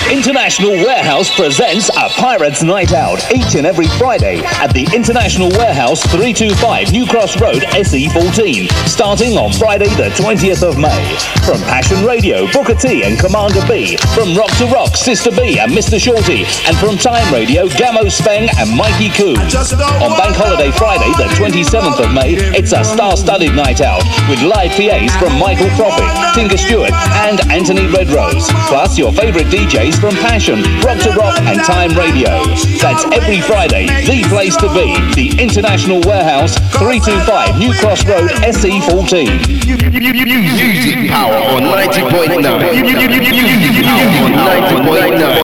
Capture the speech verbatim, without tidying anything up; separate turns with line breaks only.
International Warehouse presents a Pirates Night Out each and every Friday at the International Warehouse, three two five New Cross Road, S E fourteen, starting on Friday the twentieth of May. From Passion Radio, Booker T and Commander B, from Rock to Rock, Sister B and Mister Shorty, and from Time Radio, Gamo Speng and Mikey Koo. On Bank Holiday Friday the twenty-seventh of May, it's a star-studded night out with live P As from Michael Prophet, Tinker Stewart and Anthony Redrose, plus your favourite D Js from Passion, Rock to Rock and Time Radio. That's every Friday, the place to be, the International Warehouse, three two five New Cross Road, S E fourteen.
Music Power on ninety point nine. Music Power on ninety point nine.